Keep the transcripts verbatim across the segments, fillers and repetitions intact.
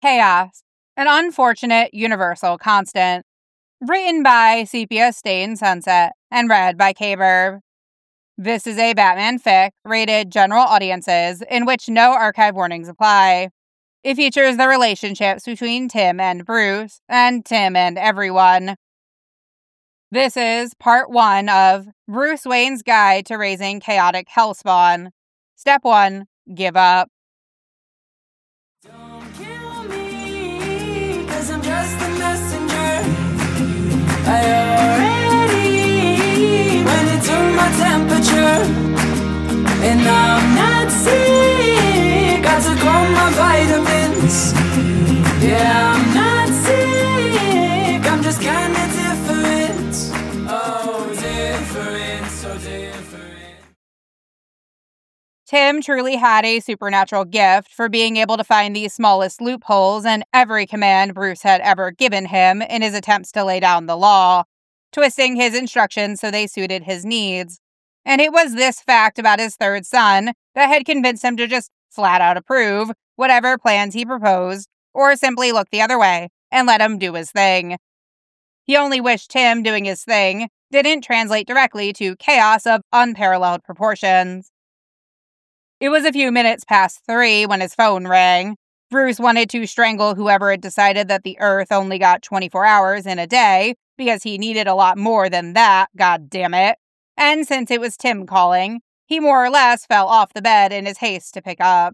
Chaos, an unfortunate universal constant. Written by Sepia Stain Sunset and read by K-Verb. This is a Batman fic rated general audiences in which no archive warnings apply. It features the relationships between Tim and Bruce, and Tim and everyone. This is part one of Bruce Wayne's Guide to Raising Chaotic Hellspawn. Step one, give up. Don't kill me, 'cause I'm just a messenger. I already went into my temperature, and I'm not sick. I took all my vitamins. Yeah, I'm not sick. I'm just kinda different. Oh, different, so different. Tim truly had a supernatural gift for being able to find the smallest loopholes in every command Bruce had ever given him in his attempts to lay down the law, twisting his instructions so they suited his needs. And it was this fact about his third son that had convinced him to just flat out approve whatever plans he proposed, or simply look the other way and let him do his thing. He only wished Tim doing his thing didn't translate directly to chaos of unparalleled proportions. It was a few minutes past three when his phone rang. Bruce wanted to strangle whoever had decided that the Earth only got twenty-four hours in a day, because he needed a lot more than that, god damn it. And since it was Tim calling, he more or less fell off the bed in his haste to pick up.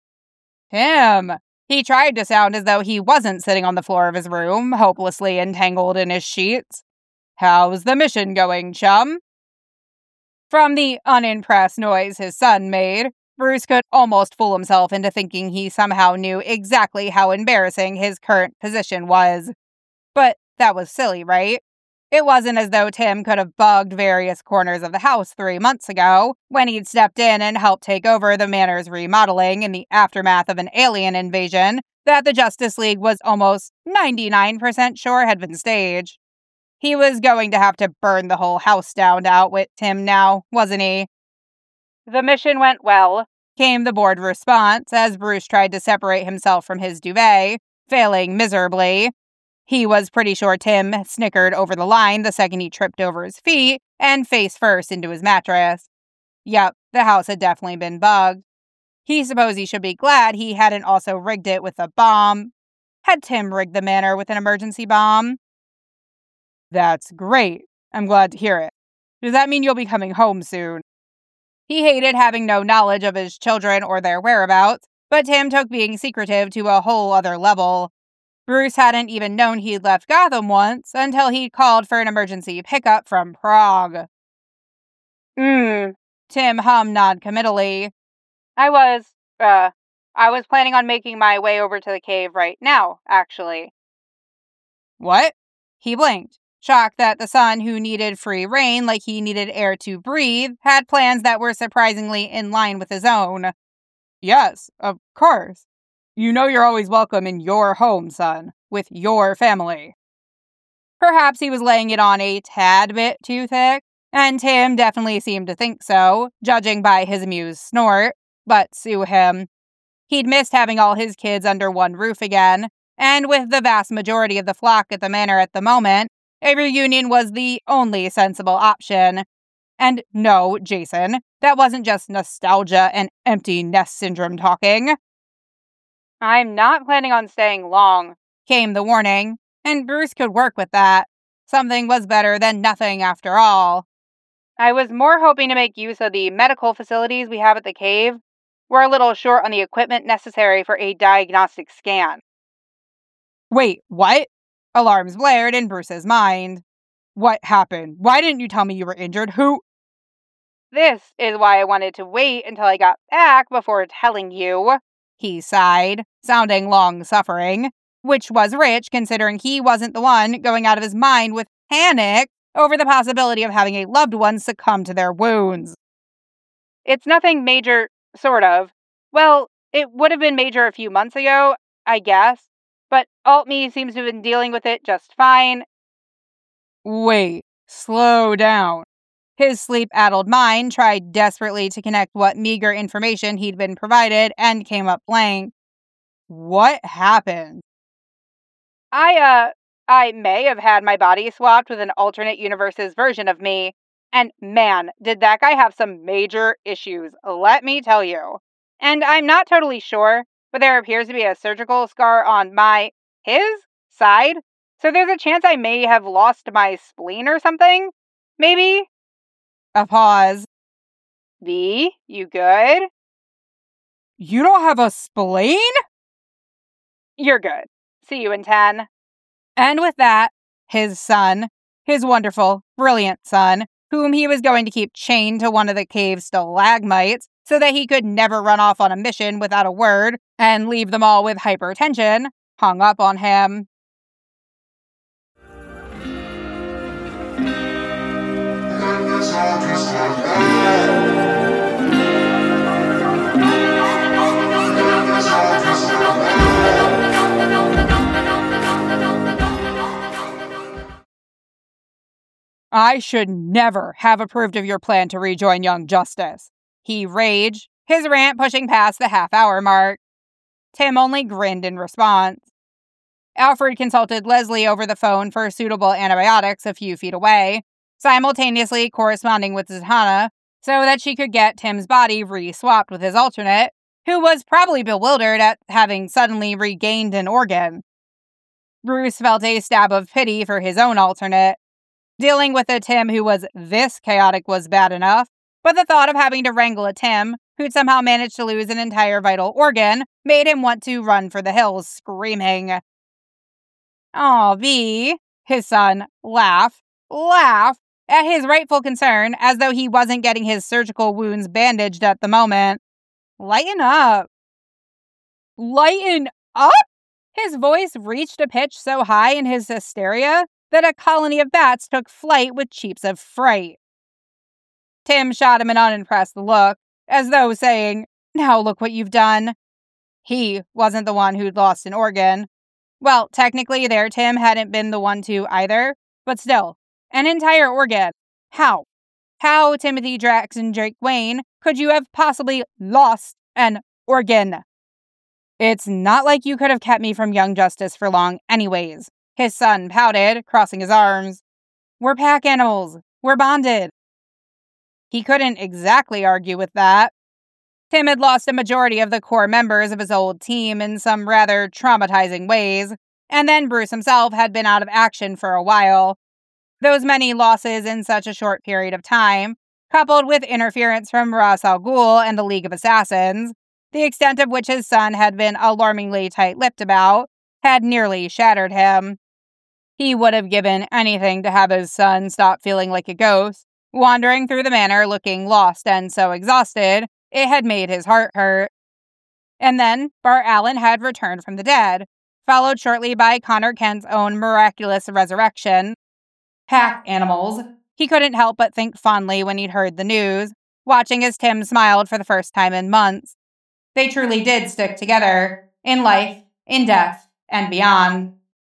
Tim! He tried to sound as though he wasn't sitting on the floor of his room, hopelessly entangled in his sheets. How's the mission going, chum? From the unimpressed noise his son made, Bruce could almost fool himself into thinking he somehow knew exactly how embarrassing his current position was. But that was silly, right? It wasn't as though Tim could have bugged various corners of the house three months ago, when he'd stepped in and helped take over the manor's remodeling in the aftermath of an alien invasion that the Justice League was almost ninety-nine percent sure had been staged. He was going to have to burn the whole house down to outwit Tim now, wasn't he? The mission went well, came the bored response as Bruce tried to separate himself from his duvet, failing miserably. He was pretty sure Tim snickered over the line the second he tripped over his feet and face first into his mattress. Yep, the house had definitely been bugged. He supposed he should be glad he hadn't also rigged it with a bomb. Had Tim rigged the manor with an emergency bomb? That's great. I'm glad to hear it. Does that mean you'll be coming home soon? He hated having no knowledge of his children or their whereabouts, but Tim took being secretive to a whole other level. Bruce hadn't even known he'd left Gotham once until he'd called for an emergency pickup from Prague. Hmm, Tim hummed noncommittally. I was, uh, I was planning on making my way over to the cave right now, actually. What? He blinked, shocked that the son who needed free reign like he needed air to breathe had plans that were surprisingly in line with his own. Yes, of course. You know you're always welcome in your home, son, with your family. Perhaps he was laying it on a tad bit too thick, and Tim definitely seemed to think so, judging by his amused snort, but sue him. He'd missed having all his kids under one roof again, and with the vast majority of the flock at the manor at the moment, a reunion was the only sensible option. And no, Jason, that wasn't just nostalgia and empty nest syndrome talking. I'm not planning on staying long, came the warning, and Bruce could work with that. Something was better than nothing after all. I was more hoping to make use of the medical facilities we have at the cave. We're a little short on the equipment necessary for a diagnostic scan. Wait, what? Alarms blared in Bruce's mind. What happened? Why didn't you tell me you were injured? Who? This is why I wanted to wait until I got back before telling you, he sighed, sounding long-suffering, which was rich considering he wasn't the one going out of his mind with panic over the possibility of having a loved one succumb to their wounds. It's nothing major, sort of. Well, it would have been major a few months ago, I guess, but Alt-Me seems to have been dealing with it just fine. Wait, slow down. His sleep-addled mind tried desperately to connect what meager information he'd been provided and came up blank. What happened? I, uh, I may have had my body swapped with an alternate universe's version of me, and man, did that guy have some major issues, let me tell you. And I'm not totally sure, but there appears to be a surgical scar on my, his side, so there's a chance I may have lost my spleen or something? Maybe? A pause. V, you good? You don't have a spleen? You're good. See you in ten. And with that, his son, his wonderful, brilliant son, whom he was going to keep chained to one of the cave's stalagmites so that he could never run off on a mission without a word and leave them all with hypertension, hung up on him. I should never have approved of your plan to rejoin Young Justice, he raged, his rant pushing past the half-hour mark. Tim only grinned in response. Alfred consulted Leslie over the phone for suitable antibiotics a few feet away, simultaneously corresponding with Zatanna so that she could get Tim's body re-swapped with his alternate, who was probably bewildered at having suddenly regained an organ. Bruce felt a stab of pity for his own alternate. Dealing with a Tim who was this chaotic was bad enough, but the thought of having to wrangle a Tim who'd somehow managed to lose an entire vital organ made him want to run for the hills, screaming. Aw, V, his son laughed, laughed at his rightful concern as though he wasn't getting his surgical wounds bandaged at the moment. Lighten up. Lighten up? His voice reached a pitch so high in his hysteria that a colony of bats took flight with cheeps of fright. Tim shot him an unimpressed look, as though saying, now look what you've done. He wasn't the one who'd lost an organ. Well, technically their Tim hadn't been the one to either, but still, an entire organ. How? How, Timothy Jackson Drake Wayne, could you have possibly lost an organ? It's not like you could have kept me from Young Justice for long anyways. His son pouted, crossing his arms. We're pack animals. We're bonded. He couldn't exactly argue with that. Tim had lost a majority of the core members of his old team in some rather traumatizing ways, and then Bruce himself had been out of action for a while. Those many losses in such a short period of time, coupled with interference from Ra's al Ghul and the League of Assassins, the extent of which his son had been alarmingly tight-lipped about, had nearly shattered him. He would have given anything to have his son stop feeling like a ghost, wandering through the manor looking lost and so exhausted, it had made his heart hurt. And then Bart Allen had returned from the dead, followed shortly by Connor Kent's own miraculous resurrection. Pack animals, he couldn't help but think fondly when he'd heard the news, watching as Tim smiled for the first time in months. They truly did stick together, in life, in death, and beyond.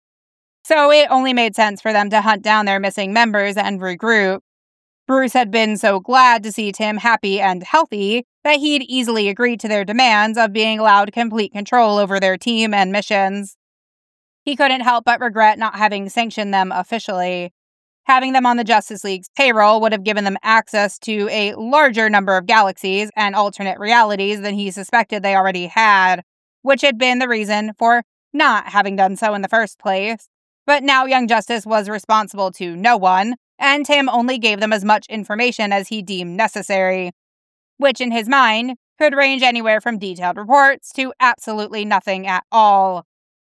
So it only made sense for them to hunt down their missing members and regroup. Bruce had been so glad to see Tim happy and healthy that he'd easily agreed to their demands of being allowed complete control over their team and missions. He couldn't help but regret not having sanctioned them officially. Having them on the Justice League's payroll would have given them access to a larger number of galaxies and alternate realities than he suspected they already had, which had been the reason for not having done so in the first place. But now Young Justice was responsible to no one, and Tim only gave them as much information as he deemed necessary, which in his mind could range anywhere from detailed reports to absolutely nothing at all.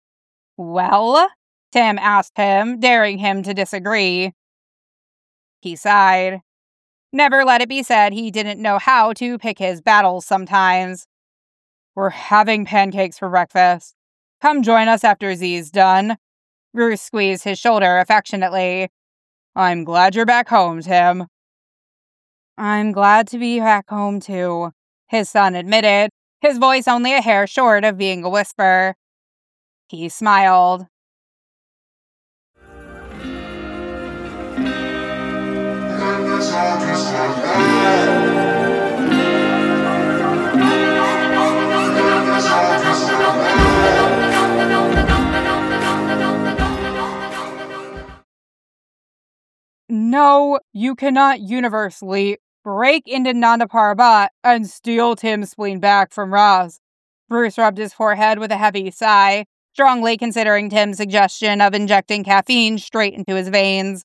Well? Tim asked him, daring him to disagree. He sighed. Never let it be said he didn't know how to pick his battles sometimes. We're having pancakes for breakfast. Come join us after Z's done. Bruce squeezed his shoulder affectionately. I'm glad you're back home, Tim. I'm glad to be back home, too, his son admitted, his voice only a hair short of being a whisper. He smiled. No, you cannot universally break into Nanda Parbat and steal Tim's spleen back from Roz. Bruce rubbed his forehead with a heavy sigh, strongly considering Tim's suggestion of injecting caffeine straight into his veins.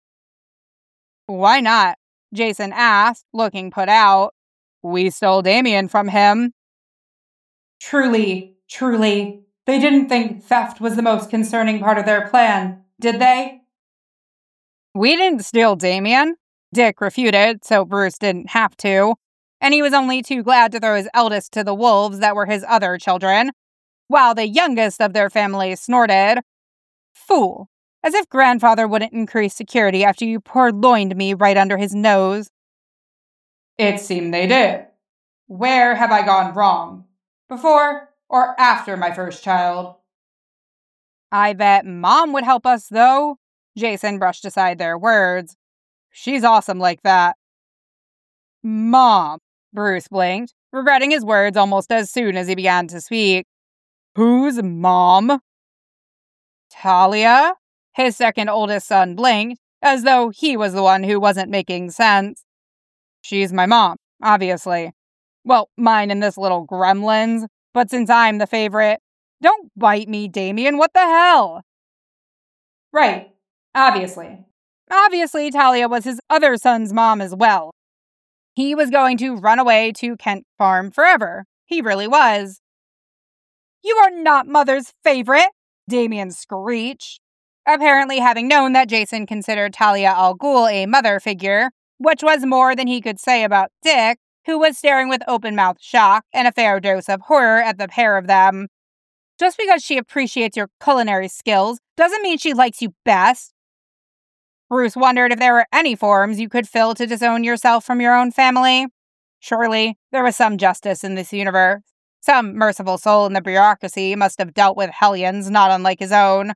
Why not? Jason asked, looking put out. We stole Damien from him. Truly, truly, they didn't think theft was the most concerning part of their plan, did they? We didn't steal Damien, Dick refuted, so Bruce didn't have to, and he was only too glad to throw his eldest to the wolves that were his other children, while the youngest of their family snorted. Fool, as if grandfather wouldn't increase security after you purloined me right under his nose. It seemed they did. Where have I gone wrong? Before or after my first child? I bet Mom would help us, though. Jason brushed aside their words. She's awesome like that. Mom, Bruce blinked, regretting his words almost as soon as he began to speak. Who's Mom? Talia? His second oldest son blinked, as though he was the one who wasn't making sense. She's my mom, obviously. Well, mine and this little gremlin's, but since I'm the favorite, don't bite me, Damien, what the hell? Right, obviously. Obviously, Talia was his other son's mom as well. He was going to run away to Kent Farm forever. He really was. You are not Mother's favorite, Damien screeched. Apparently having known that Jason considered Talia al Ghul a mother figure, which was more than he could say about Dick, who was staring with open-mouthed shock and a fair dose of horror at the pair of them. Just because she appreciates your culinary skills doesn't mean she likes you best. Bruce wondered if there were any forms you could fill to disown yourself from your own family. Surely, there was some justice in this universe. Some merciful soul in the bureaucracy must have dealt with hellions not unlike his own.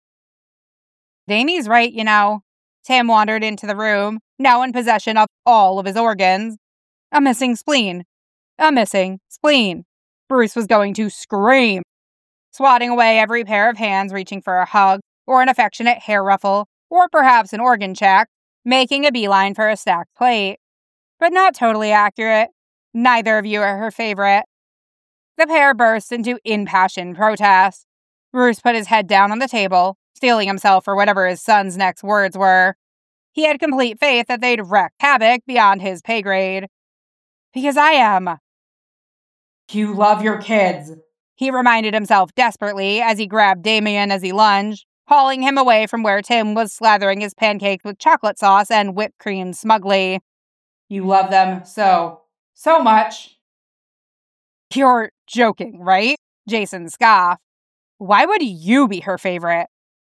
Damie's right, you know. Tim wandered into the room, now in possession of all of his organs. A missing spleen. A missing spleen. Bruce was going to scream, swatting away every pair of hands reaching for a hug, or an affectionate hair ruffle, or perhaps an organ check, making a beeline for a stacked plate. But not totally accurate. Neither of you are her favorite. The pair burst into impassioned protest. Bruce put his head down on the table, steeling himself for whatever his son's next words were. He had complete faith that they'd wreak havoc beyond his pay grade. Because I am. You love your kids, he reminded himself desperately as he grabbed Damien as he lunged, hauling him away from where Tim was slathering his pancakes with chocolate sauce and whipped cream smugly. You love them so, so much. You're joking, right? Jason scoffed. Why would you be her favorite?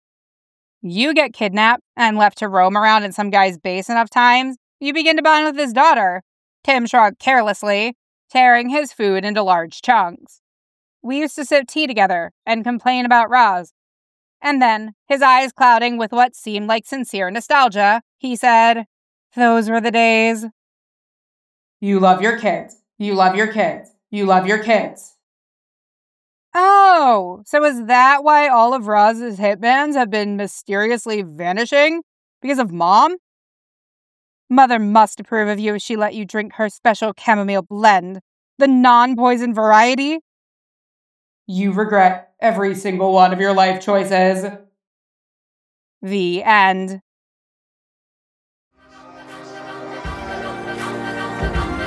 You get kidnapped and left to roam around in some guy's base enough times, you begin to bond with his daughter. Tim shrugged carelessly, tearing his food into large chunks. We used to sip tea together and complain about Roz. And then, his eyes clouding with what seemed like sincere nostalgia, he said, those were the days. You love your kids. You love your kids. You love your kids. Oh, so is that why all of Roz's hitmans have been mysteriously vanishing? Because of Mom? Mother must approve of you if she let you drink her special chamomile blend, the non-poison variety. You regret every single one of your life choices. The end.